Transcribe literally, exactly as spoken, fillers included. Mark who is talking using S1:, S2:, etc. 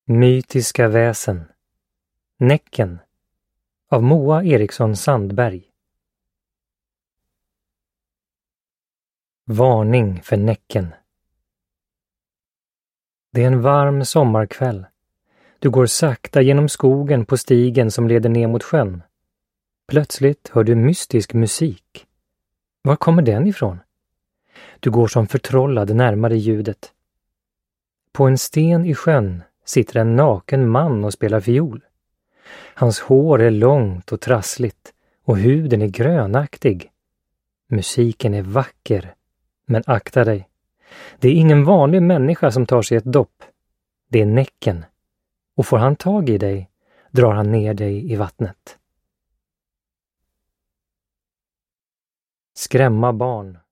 S1: Mytiska väsen. Näcken av Moa Eriksson Sandberg. Varning för näcken. Det är en varm sommarkväll. Du går sakta genom skogen på stigen som leder ner mot sjön. Plötsligt hör du mystisk musik. Var kommer den ifrån? Du går som förtrollad närmare ljudet. På en sten i sjön sitter en naken man och spelar fiol. Hans hår är långt och trassligt och huden är grönaktig. Musiken är vacker, men akta dig. Det är ingen vanlig människa som tar sig ett dopp. Det är näcken. Och får han tag i dig, drar han ner dig i vattnet. Skrämma barn.